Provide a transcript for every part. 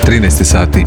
13 sati.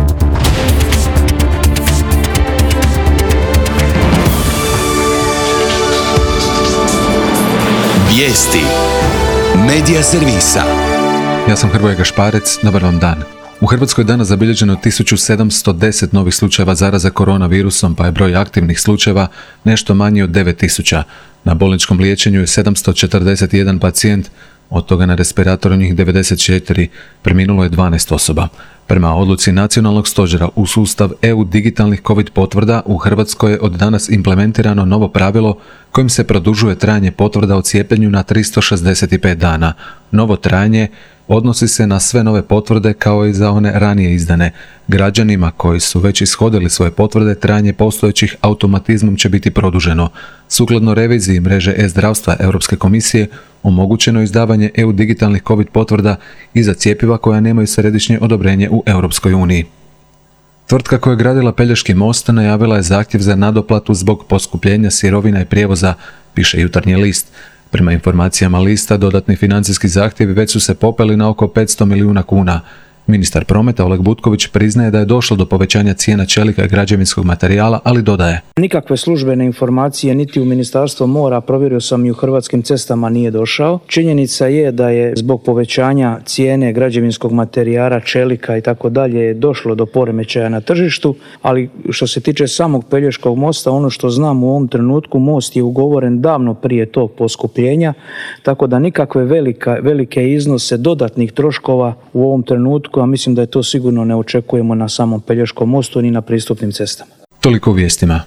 Vijesti Medija servisa. Ja sam Hrvoje Gašparec, dobar vam dan. U Hrvatskoj je danas zabilježeno 1710 novih slučajeva zaraze koronavirusom, pa je broj aktivnih slučajeva nešto manji od 9000. Na bolničkom liječenju je 741 pacijent, od toga na respiratoru njih 94, preminulo je 12 osoba. Prema odluci Nacionalnog stožera u sustav EU digitalnih COVID potvrda u Hrvatskoj je od danas implementirano novo pravilo kojim se produžuje trajanje potvrda o cijepljenju na 365 dana. Novo trajanje odnosi se na sve nove potvrde kao i za one ranije izdane. Građanima koji su već ishodili svoje potvrde, trajanje postojećih automatizmom će biti produženo. Sukladno reviziji mreže e-zdravstva Europske komisije, omogućeno je izdavanje EU digitalnih COVID potvrda i za cjepiva koja nemaju središnje odobrenje u Europskoj uniji. Tvrtka koja je gradila Pelješki most najavila je zahtjev za nadoplatu zbog poskupljenja sirovina i prijevoza, piše Jutarnji list. Prema informacijama lista, dodatni financijski zahtjevi već su se popeli na oko 500 milijuna kuna. Ministar prometa Oleg Butković priznaje da je došlo do povećanja cijena čelika i građevinskog materijala, ali dodaje: nikakve službene informacije niti u Ministarstvo mora, provjerio sam i u Hrvatskim cestama, nije došao. Činjenica je da je zbog povećanja cijene građevinskog materijala, čelika i tako dalje došlo do poremećaja na tržištu, ali što se tiče samog Pelješkog mosta, ono što znam u ovom trenutku, most je ugovoren davno prije tog poskupljenja, tako da nikakve velike iznose dodatnih troškova u ovom trenutku, a mislim da je to sigurno ne očekujemo na samom Pelješkom mostu ni na pristupnim cestama. Toliko u vijestima.